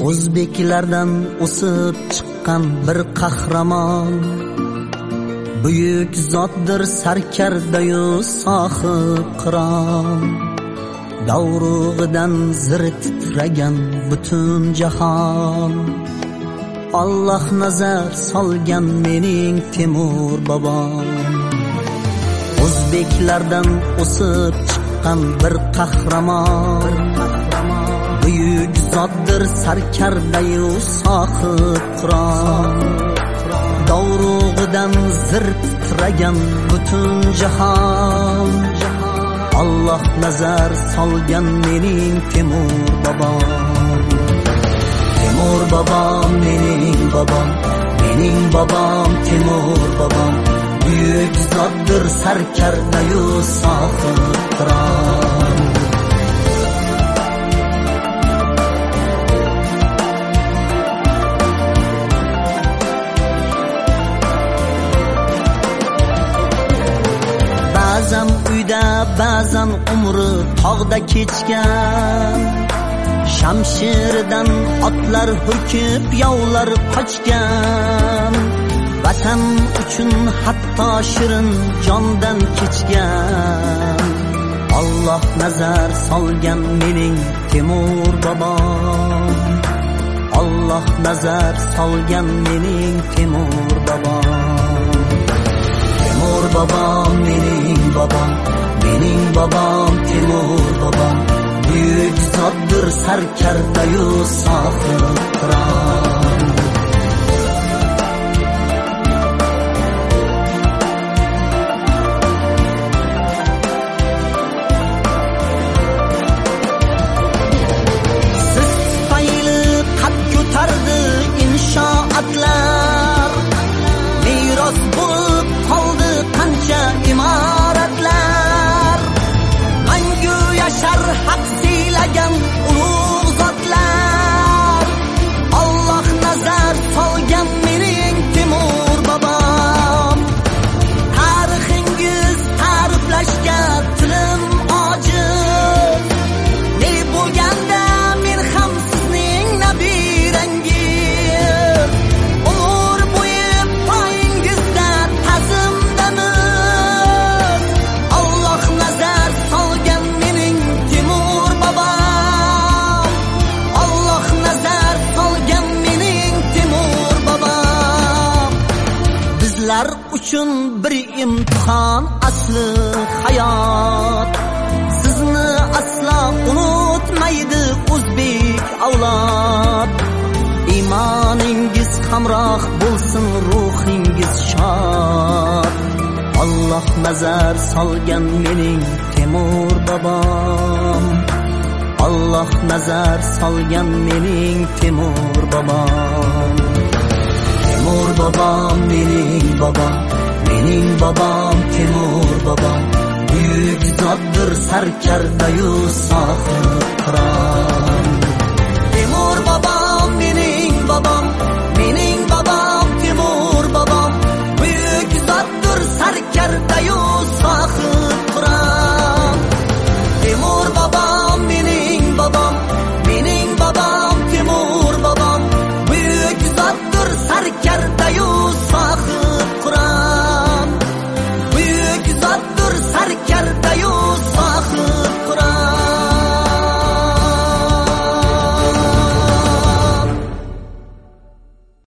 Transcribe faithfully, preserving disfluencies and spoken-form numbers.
O'zbeklardan o'sib chiqqan bir qahramon, buyuk zotdir sarkardayu sohib qiron. Davrug'idan zir titragan butun jahon, Alloh nazar solgan mening Temur bobom. O'zbeklardan o'sib chiqqan bir qahramon, buyuk zotdir sarkardayu sohib qiron. Davrug'idan zir titragan butun jahon, Alloh nazar solgan mening Temur bobom. Temur bobom mening bobom, mening bobom Temur bobom. Buyuk zotdir sarkardayu sohib qiron. Ba'zan uyda, ba'zan umri tog'da kechgan, shamshiridan otlar hurkib yovlar qochgan. Vatan uchun hatto shirin jondan kechgan, Alloh nazar solgan mening Temur bobom. Alloh nazar solgan mening Temur bobom. Temur bobom mening bobom, mening bobom Temur bobom. Buyuk zotdir sarkardayu sohib qiron. Siz tufayli qad ko'tardi inshootlar, meros bo'lib qoldi qancha imoratlar. Mangu yashar haq siylagan ulug' zotlar, Alloh nazar solgan mening Temur bobom. Tarixingiz ta'riflashga tilim ojiz, ne bo'lganda men ham sizning nabirangiz. Umr bo'yi poyingizda ta'zimdamiz, Alloh nazar solgan mening Temur bobom. Alloh nazar solgan mening Temur bobom. Bizlar uchun bir imtihon asli hayot, sizni aslo unutmaydi o'zbek avlod. Iymoningiz hamroh bo'lsin, ruhingiz shod, Alloh nazar solgan mening Temur bobom. Alloh nazar solgan mening Temur bobom. Temur bobom mening bobom, mening bobom Temur bobom. Buyuk zotdir sarkardayu sohib qiron.